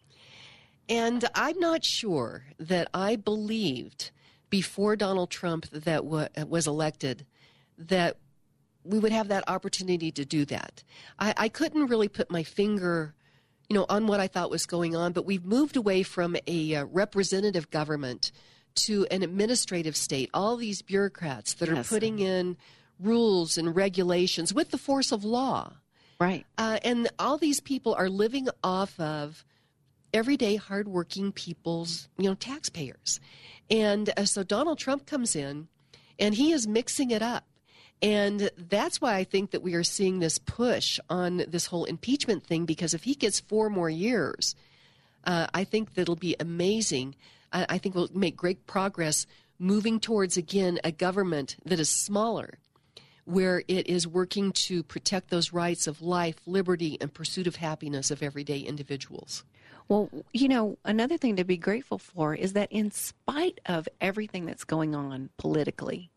And I'm not sure that I believed before Donald Trump that w- was elected that we would have that opportunity to do that. I, I couldn't really put my finger you know, on what I thought was going on. But we've moved away from a uh, representative government to an administrative state. All these bureaucrats that Yes. are putting in rules and regulations with the force of law. Right. Uh, and all these people are living off of everyday hardworking people's, you know, taxpayers. And uh, so Donald Trump comes in and he is mixing it up. And that's why I think that we are seeing this push on this whole impeachment thing, because if he gets four more years, uh, I think that'll be amazing. I, I think we'll make great progress moving towards, again, a government that is smaller, where it is working to protect those rights of life, liberty, and pursuit of happiness of everyday individuals. Well, you know, another thing to be grateful for is that in spite of everything that's going on politically,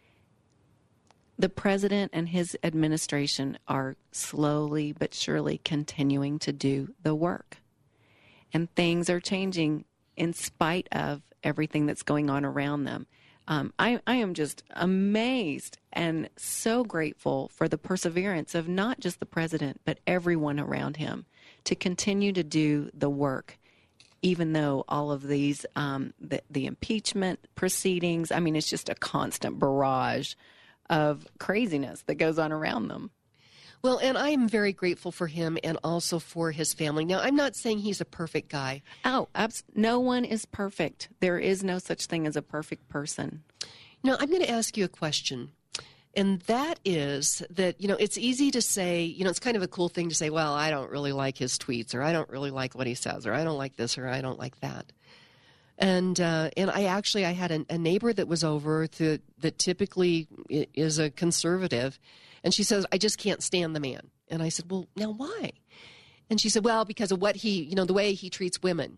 the president and his administration are slowly but surely continuing to do the work. And things are changing in spite of everything that's going on around them. Um, I, I am just amazed and so grateful for the perseverance of not just the president, but everyone around him to continue to do the work, even though all of these, um, the, the impeachment proceedings, I mean, it's just a constant barrage of craziness that goes on around them. Well, and I am very grateful for him and also for his family. Now, I'm not saying he's a perfect guy. Oh, abs- no one is perfect. There is no such thing as a perfect person. Now, I'm going to ask you a question. And that is that, you know, it's easy to say, you know, it's kind of a cool thing to say, well, I don't really like his tweets, or I don't really like what he says, or I don't like this, or I don't like that. And uh, and I actually, I had a, a neighbor that was over to, that typically is a conservative, and she says, I just can't stand the man. And I said, well, now why? And she said, well, because of what he, you know, the way he treats women.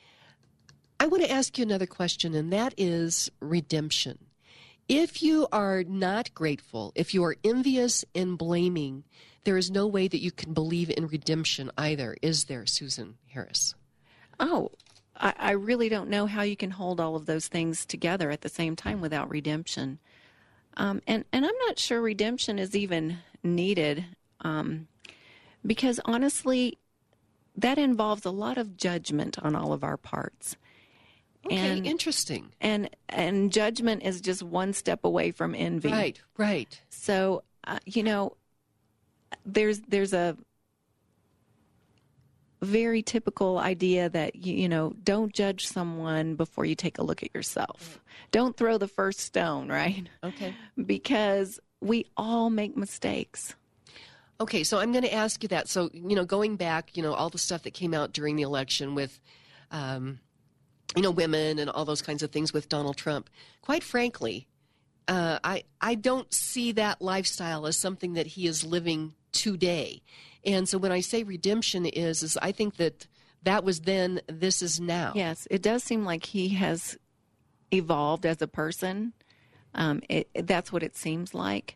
I want to ask you another question, and that is redemption. If you are not grateful, if you are envious and blaming, there is no way that you can believe in redemption either, is there, Susan Harris? Oh, I, I really don't know how you can hold all of those things together at the same time without redemption. Um, and, and I'm not sure redemption is even needed um, because, honestly, that involves a lot of judgment on all of our parts. Okay, and, interesting. And and judgment is just one step away from envy. Right, right. So, uh, you know, there's there's a very typical idea that, you, you know, don't judge someone before you take a look at yourself. Don't throw the first stone, right? Okay. Because we all make mistakes. Okay, so I'm going to ask you that. So, you know, going back, you know, all the stuff that came out during the election with, um, you know, women and all those kinds of things with Donald Trump, quite frankly, uh, I, I don't see that lifestyle as something that he is living today. And so when I say redemption is, is I think that that was then, this is now. Yes, it does seem like he has evolved as a person. Um, it, that's what it seems like.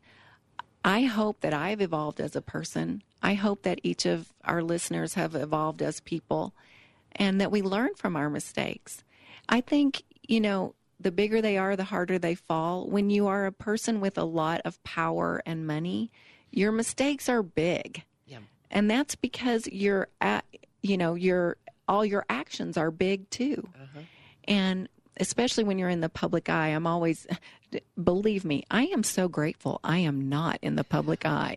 I hope that I've evolved as a person. I hope that each of our listeners have evolved as people and that we learn from our mistakes. I think, you know, the bigger they are, the harder they fall. When you are a person with a lot of power and money, your mistakes are big. Yeah. And that's because you're at, you know, your all your actions are big too. Uh-huh. And especially when you're in the public eye, I'm always, believe me, I am so grateful I am not in the public eye.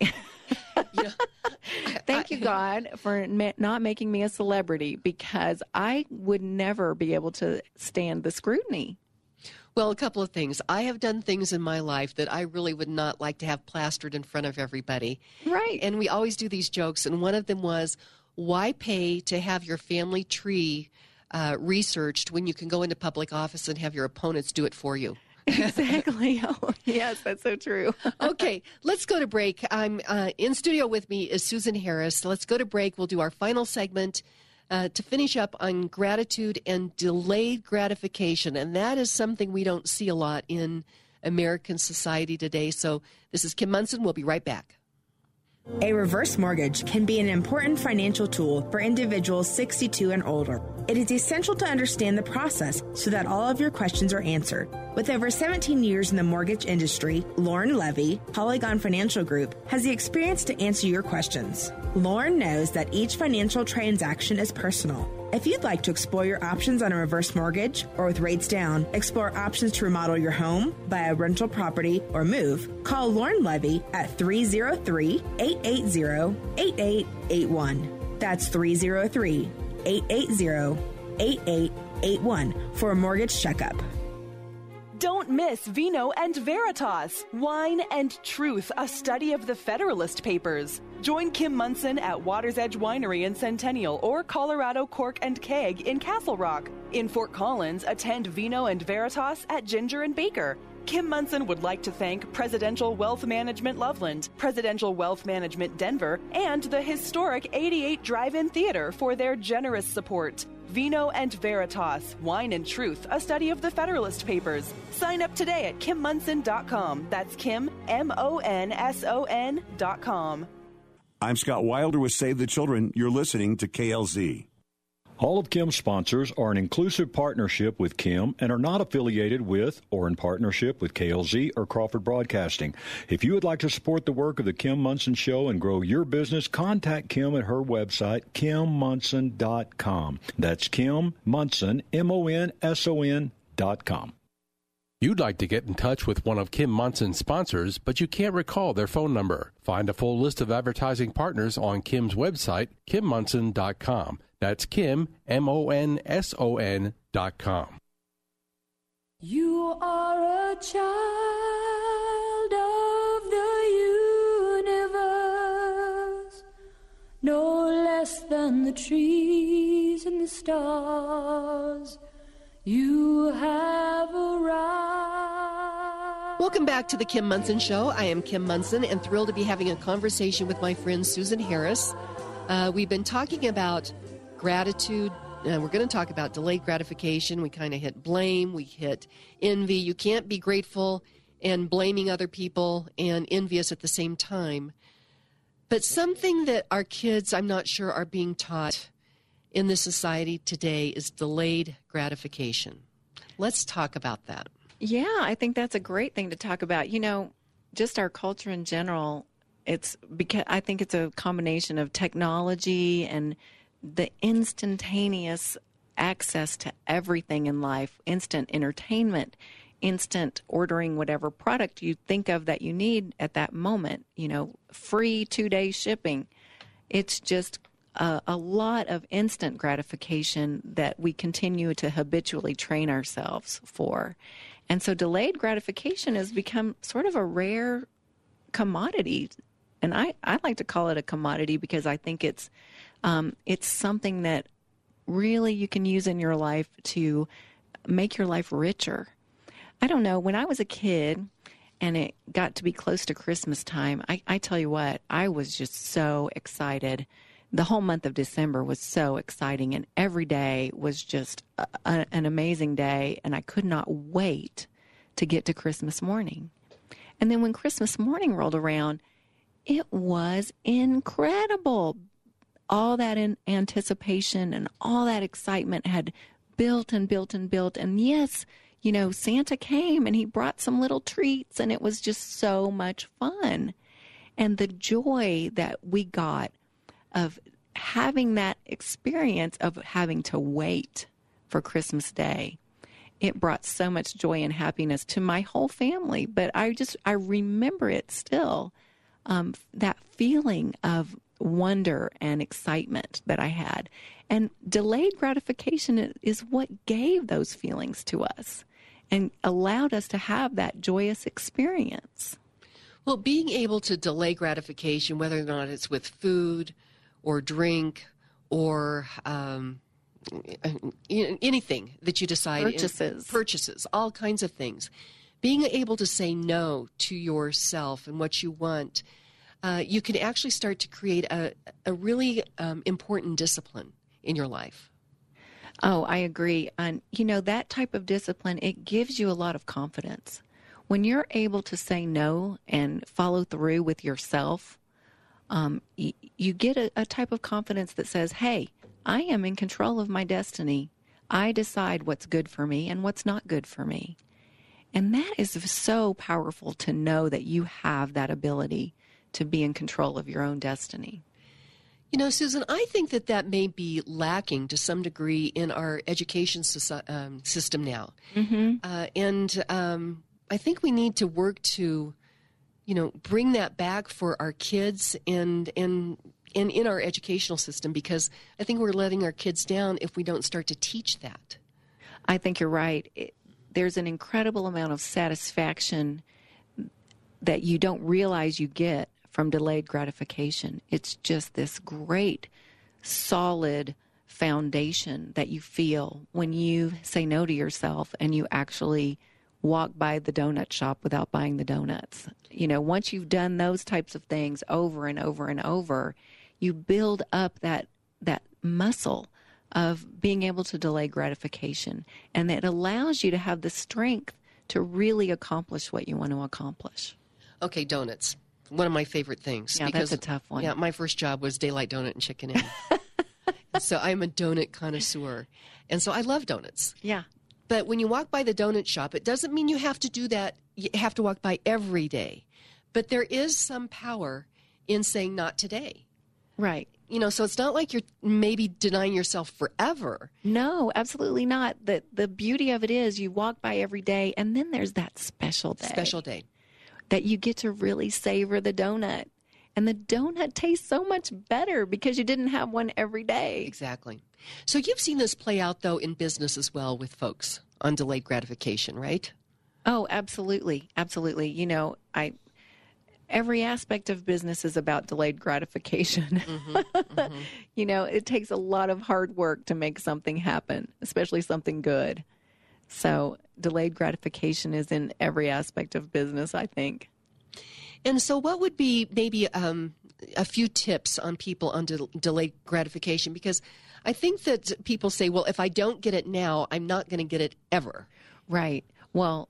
You know, Thank you, God, for ma- not making me a celebrity, because I would never be able to stand the scrutiny. Well, a couple of things. I have done things in my life that I really would not like to have plastered in front of everybody. Right. And we always do these jokes, and one of them was, why pay to have your family tree uh, researched when you can go into public office and have your opponents do it for you? Exactly. Oh, yes, that's so true. Okay, let's go to break. I'm uh, in studio with me is Susan Harris. Let's go to break. We'll do our final segment uh, to finish up on gratitude and delayed gratification, and that is something we don't see a lot in American society today. So this is Kim Munson. We'll be right back. A reverse mortgage can be an important financial tool for individuals sixty-two and older. It is essential to understand the process so that all of your questions are answered. With over seventeen years in the mortgage industry, Lauren Levy, Polygon Financial Group, has the experience to answer your questions. Lauren knows that each financial transaction is personal. If you'd like to explore your options on a reverse mortgage or with rates down, explore options to remodel your home, buy a rental property, or move, call Lauren Levy at three oh three, eight eight zero, eight eight eight one. That's three oh three, eight eight zero, eight eight eight one for a mortgage checkup. Don't miss Vino and Veritas, Wine and Truth, a study of the Federalist Papers. Join Kim Munson at Water's Edge Winery in Centennial or Colorado Cork and Keg in Castle Rock. In Fort Collins, attend Vino and Veritas at Ginger and Baker. Kim Munson would like to thank Presidential Wealth Management Loveland, Presidential Wealth Management Denver, and the historic eighty-eight Drive-In Theater for their generous support. Vino and Veritas, Wine and Truth, a study of the Federalist Papers. Sign up today at kim munson dot com. That's Kim, M O N S O N dot com. I'm Scott Wilder with Save the Children. You're listening to K L Z. All of Kim's sponsors are an inclusive partnership with Kim and are not affiliated with or in partnership with K L Z or Crawford Broadcasting. If you would like to support the work of the Kim Munson Show and grow your business, contact Kim at her website, kim munson dot com. That's Kim Munson, M O N S O N dot com. You'd like to get in touch with one of Kim Munson's sponsors, but you can't recall their phone number. Find a full list of advertising partners on Kim's website, kim munson dot com. That's Kim, M O N S O N dot com. You are a child of the universe, no less than the trees and the stars. You have arrived. Welcome back to the Kim Munson Show. I am Kim Munson and thrilled to be having a conversation with my friend Susan Harris. Uh, we've been talking about gratitude. Uh, we're going to talk about delayed gratification. We kind of hit blame. We hit envy. You can't be grateful and blaming other people and envious at the same time. But something that our kids, I'm not sure, are being taught in this society today is delayed gratification. Let's talk about that. Yeah, I think that's a great thing to talk about. You know, just our culture in general, it's because I think it's a combination of technology and the instantaneous access to everything in life, instant entertainment, instant ordering whatever product you think of that you need at that moment, you know, free two-day shipping. It's just a, a lot of instant gratification that we continue to habitually train ourselves for. And so delayed gratification has become sort of a rare commodity. And I, I like to call it a commodity because I think it's um, it's something that really you can use in your life to make your life richer. I don't know, when I was a kid and it got to be close to Christmas time, I, I tell you what, I was just so excited. The whole month of December was so exciting, and every day was just a, a, an amazing day, and I could not wait to get to Christmas morning. And then when Christmas morning rolled around, it was incredible. All that in anticipation and all that excitement had built and built and built. And yes, you know, Santa came and he brought some little treats, and it was just so much fun. And the joy that we got of having that experience of having to wait for Christmas Day, it brought so much joy and happiness to my whole family. But I just, I remember it still, um, that feeling of wonder and excitement that I had. And delayed gratification is what gave those feelings to us and allowed us to have that joyous experience. Well, being able to delay gratification, whether or not it's with food or drink or um, anything that you decide. Purchases. Purchases, all kinds of things. Being able to say no to yourself and what you want, uh, you can actually start to create a, a really um, important discipline in your life. Oh, I agree. And, you know, that type of discipline, it gives you a lot of confidence. When you're able to say no and follow through with yourself, um, y- you get a, a type of confidence that says, hey, I am in control of my destiny. I decide what's good for me and what's not good for me. And that is so powerful to know that you have that ability to be in control of your own destiny. You know, Susan, I think that that may be lacking to some degree in our education soci- um, system now. Mm-hmm. Uh, and um, I think we need to work to, you know, bring that back for our kids and and and in our educational system, because I think we're letting our kids down if we don't start to teach that. I think you're right. It, there's an incredible amount of satisfaction that you don't realize you get from delayed gratification. It's just this great, solid foundation that you feel when you say no to yourself and you actually walk by the donut shop without buying the donuts. You know, once you've done those types of things over and over and over, you build up that that muscle of being able to delay gratification, and it allows you to have the strength to really accomplish what you want to accomplish. Okay, donuts. One of my favorite things. Yeah, because, that's a tough one. Yeah, my first job was Daylight Donut and Chicken Inn. So I'm a donut connoisseur. And so I love donuts. Yeah. But when you walk by the donut shop, it doesn't mean you have to do that. You have to walk by every day. But there is some power in saying not today. Right. You know, so it's not like you're maybe denying yourself forever. No, absolutely not. The the beauty of it is you walk by every day, and then there's that special day. Special day. That you get to really savor the donut. And the donut tastes so much better because you didn't have one every day. Exactly. So you've seen this play out, though, in business as well with folks on delayed gratification, right? Oh, absolutely. Absolutely. You know, I every aspect of business is about delayed gratification. Mm-hmm, mm-hmm. You know, it takes a lot of hard work to make something happen, especially something good. So delayed gratification is in every aspect of business, I think. And so what would be maybe um, a few tips on people on de- delayed gratification? Because I think that people say, well, if I don't get it now, I'm not going to get it ever. Right. Well,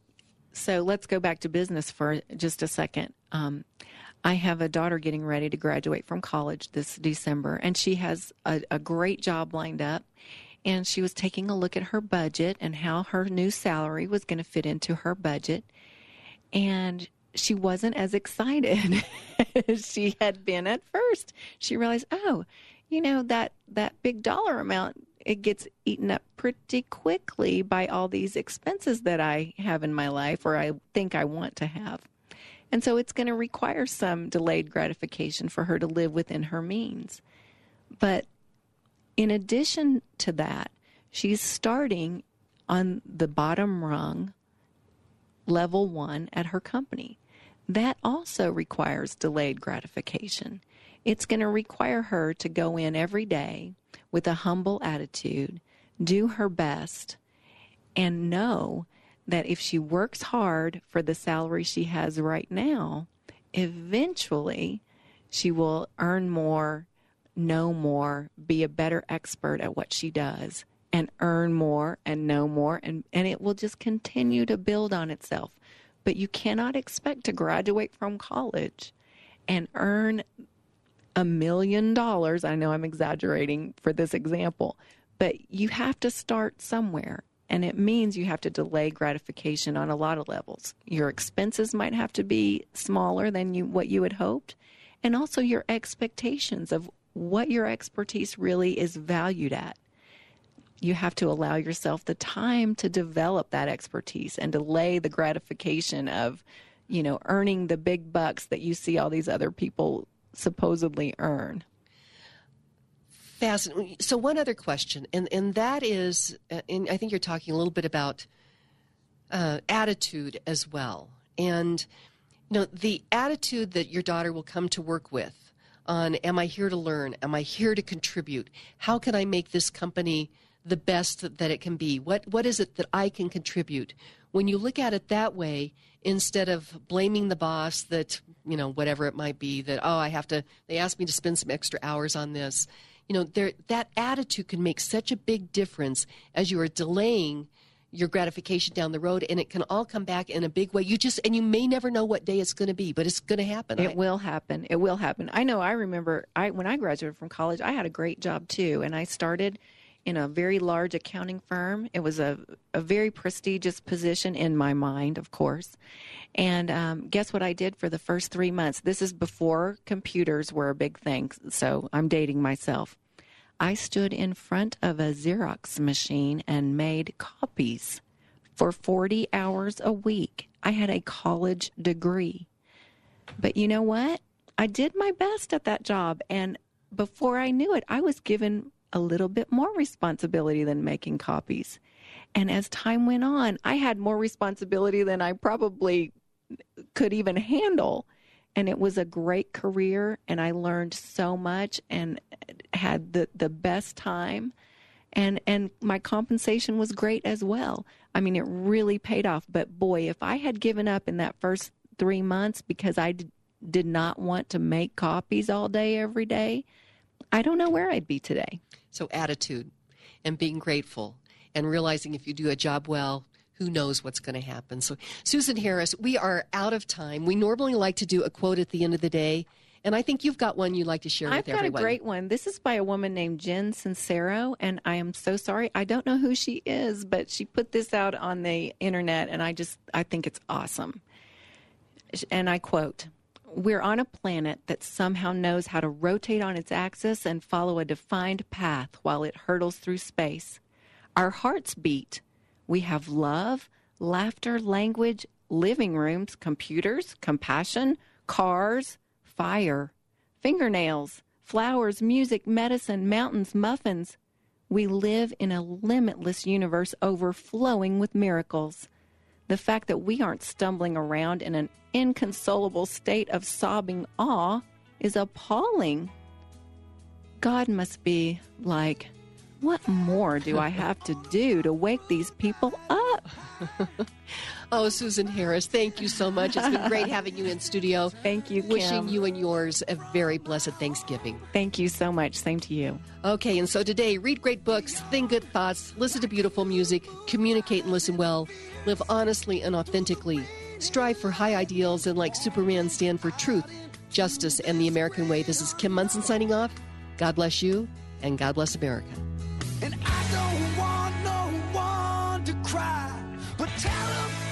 so let's go back to business for just a second. Um, I have a daughter getting ready to graduate from college this December, and she has a, a great job lined up. And she was taking a look at her budget and how her new salary was going to fit into her budget. And she wasn't as excited as she had been at first. She realized, oh, you know, that, that big dollar amount, it gets eaten up pretty quickly by all these expenses that I have in my life or I think I want to have. And so it's going to require some delayed gratification for her to live within her means. But in addition to that, she's starting on the bottom rung, level one at her company. That also requires delayed gratification. It's going to require her to go in every day with a humble attitude, do her best, and know that if she works hard for the salary she has right now, eventually she will earn more, know more, be a better expert at what she does, and earn more and know more, and, and it will just continue to build on itself. But you cannot expect to graduate from college and earn a million dollars. I know I'm exaggerating for this example, but you have to start somewhere, and it means you have to delay gratification on a lot of levels. Your expenses might have to be smaller than you what you had hoped, and also your expectations of what your expertise really is valued at. You have to allow yourself the time to develop that expertise and delay the gratification of, you know, earning the big bucks that you see all these other people supposedly earn. Fascinating. So one other question, and, and that is, uh, and I think you're talking a little bit about uh, attitude as well. And, you know, the attitude that your daughter will come to work with on, am I here to learn? Am I here to contribute? How can I make this company the best that, that it can be? What What is it that I can contribute? When you look at it that way, instead of blaming the boss that, you know, whatever it might be, that, oh, I have to, they asked me to spend some extra hours on this. You know, there, that attitude can make such a big difference as you are delaying your gratification down the road, and it can all come back in a big way. You just, and you may never know what day it's going to be, but it's going to happen. It I, will happen. It will happen. I know. I remember I when I graduated from college, I had a great job too, and I started in a very large accounting firm. It was a, a very prestigious position in my mind, of course. And um, guess what I did for the first three months? This is before computers were a big thing, so I'm dating myself. I stood in front of a Xerox machine and made copies for forty hours a week. I had a college degree. But you know what? I did my best at that job, and before I knew it, I was given a little bit more responsibility than making copies. And as time went on, I had more responsibility than I probably could even handle. And it was a great career, and I learned so much and had the, the best time. And and my compensation was great as well. I mean, it really paid off. But boy, if I had given up in that first three months because I d- did not want to make copies all day, every day, I don't know where I'd be today. So attitude and being grateful and realizing if you do a job well, who knows what's going to happen. So, Susan Harris, we are out of time. We normally like to do a quote at the end of the day, and I think you've got one you'd like to share I've with got everyone. a great one. This is by a woman named Jen Sincero, and I am so sorry. I don't know who she is, but she put this out on the internet, and I just, I think it's awesome. And I quote, "We're on a planet that somehow knows how to rotate on its axis and follow a defined path while it hurtles through space. Our hearts beat. We have love, laughter, language, living rooms, computers, compassion, cars, fire, fingernails, flowers, music, medicine, mountains, muffins. We live in a limitless universe overflowing with miracles. The fact that we aren't stumbling around in an inconsolable state of sobbing awe is appalling. God must be like, what more do I have to do to wake these people up?" Oh, Susan Harris, thank you so much. It's been great having you in studio. Thank you, Kim. Wishing you and yours a very blessed Thanksgiving. Thank you so much. Same to you. Okay, and so today, read great books, think good thoughts, listen to beautiful music, communicate and listen well, live honestly and authentically, strive for high ideals, and like Superman, stand for truth, justice, and the American way. This is Kim Monson signing off. God bless you, and God bless America. And I don't want no one to cry, but tell them